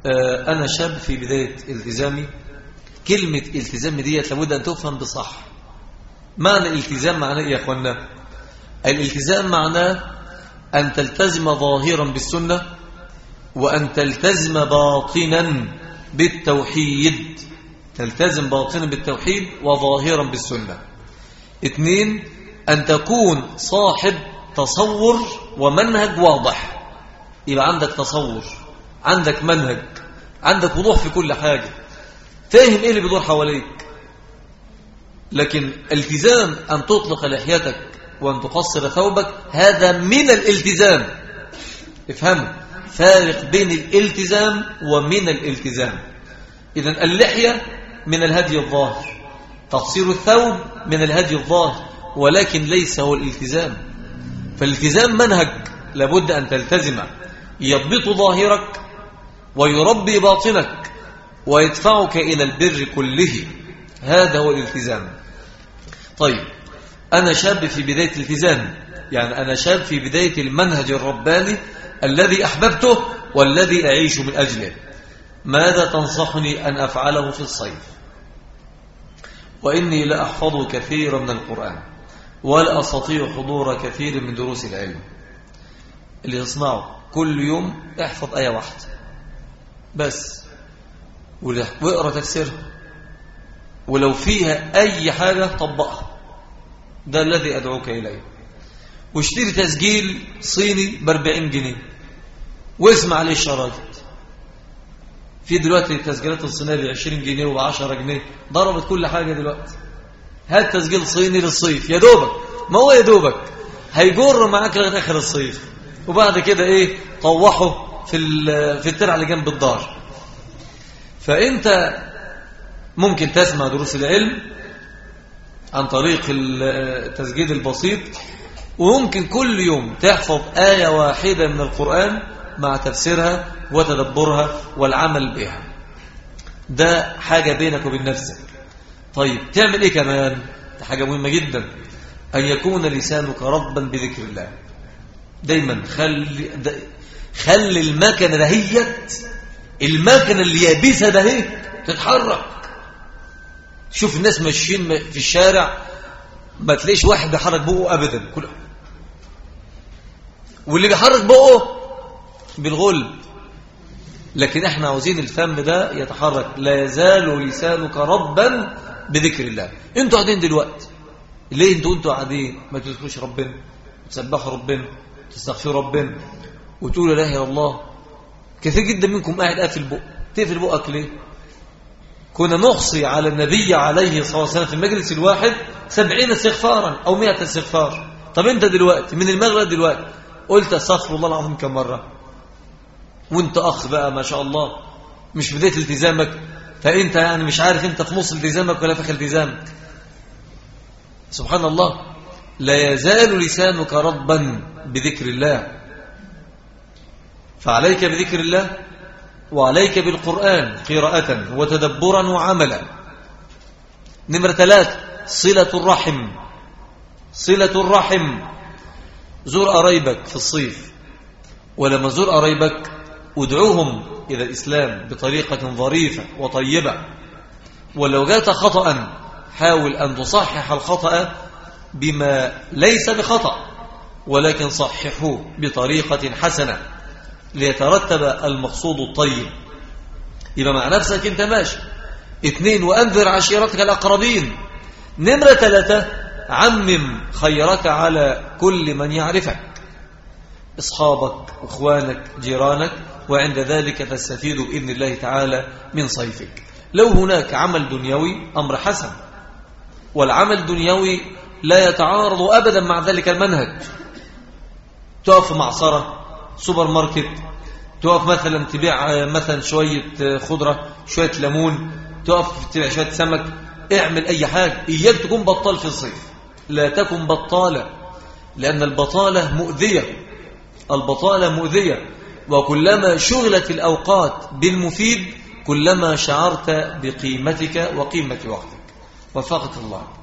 أنا شاب في بداية التزامي. كلمة التزام ديت لابد أن تفهم بصح. معنى الالتزام معناه إيه يا أخوانا؟ الالتزام معناه أن تلتزم ظاهرا بالسنة، وأن تلتزم باطنا بالتوحيد. تلتزم باطنا بالتوحيد وظاهرا بالسنة. 2، أن تكون صاحب تصور ومنهج واضح. يبقى عندك تصور، عندك منهج، عندك وضوح في كل حاجة، فاهم إيه اللي بيدور حواليك. لكن التزام أن تطلق لحيتك وأن تقصر ثوبك هذا من الالتزام. افهموا فارق بين الالتزام ومن الالتزام. إذن اللحية من الهدي الظاهر، تقصير الثوب من الهدي الظاهر، ولكن ليس هو الالتزام. فالالتزام منهج لابد أن تلتزمه يضبط ظاهرك ويربي باطنك ويدفعك إلى البر كله. هذا هو الالتزام. طيب، أنا شاب في بداية الالتزام، يعني أنا شاب في بداية المنهج الرباني الذي أحببته والذي أعيش من أجله. ماذا تنصحني أن أفعله في الصيف؟ وإني لا أحفظ كثيرا من القرآن ولا أستطيع حضور كثير من دروس العلم. اللي تصنعه كل يوم احفظ آية واحدة بس، واقرأ تفسيرها، ولو فيها أي حاجة طبقها. ده الذي أدعوك إليه. واشتري تسجيل صيني ب40 جنيه واسمع عليه الشرايط. في دلوقتي التسجيلات الصينية ب20 جنيه وب10 جنيه، ضربت كل حاجة دلوقتي. هات تسجيل صيني للصيف يا دوبك، ما هو يا دوبك هيجر معاك لغاية آخر الصيف، وبعد كده إيه طوحه في الترعة اللي جنب الدار. فأنت ممكن تسمع دروس العلم عن طريق التسجيل البسيط، وممكن كل يوم تحفظ آية واحدة من القرآن مع تفسيرها وتدبرها والعمل بها. ده حاجة بينك وبين نفسك. طيب، تعمل إيه كمان؟ ده حاجة مهمة جدا، أن يكون لسانك رطبا بذكر الله. دايما خلي المكنة دهيت، المكنة اللي يابسة دهيت تتحرك. شوف الناس ماشيين في الشارع ما تلاقيش واحد بيحرك بقه أبدا، كله. واللي بيحرك بقه بالغل. لكن احنا عاوزين الفم ده يتحرك. لا يزال لسانك رطبا بذكر الله. انتوا قاعدين دلوقتي ليه؟ انتوا قاعدين ما تذكروش ربنا، تسبحوا ربنا، تستغفروا ربنا، وتقولوا لا اله الا الله. كثير جدا منكم قاعد قافل بقه. تقفل بقك ليه؟ كنا نحصي على النبي عليه الصلاة والسلام في المجلس الواحد 70 استغفارا أو 100 استغفار. طب أنت دلوقتي من المغرب دلوقتي قلت استغفر الله العظيم كم مرة؟ وانت أخ بقى ما شاء الله مش في بداية التزامك، فأنت يعني مش عارف أنت في نص التزامك ولا في التزامك. سبحان الله. لا يزال لسانك رطبا بذكر الله. فعليك بذكر الله، وعليك بالقرآن قراءة وتدبرا وعملا. نمرة 3، صلة الرحم. صلة الرحم. زور قرايبك في الصيف، ولما زور قرايبك ادعوهم إلى الإسلام بطريقة ظريفة وطيبة. ولو جاءت خطأ حاول أن تصحح الخطأ بما ليس بخطأ، ولكن صححوه بطريقة حسنة ليترتب المقصود الطيب. يبقى مع نفسك انت ماشي. 2، وأنذر عشيرتك الأقربين. نمرة 3، عمم خيرك على كل من يعرفك، أصحابك، أخوانك، جيرانك، وعند ذلك تستفيد بإذن الله تعالى من صيفك. لو هناك عمل دنيوي أمر حسن، والعمل الدنيوي لا يتعارض أبدا مع ذلك المنهج. تقف في معصرة، سوبر ماركت، تقف مثلا تبيع مثلا شوية خضرة، شوية ليمون، تقف تبيع شوية سمك، اعمل أي حاجة. إياك تكون بطال في الصيف، لا تكن بطالة، لأن البطالة مؤذية. البطالة مؤذية، وكلما شغلت الأوقات بالمفيد كلما شعرت بقيمتك وقيمة وقتك. وفقك الله.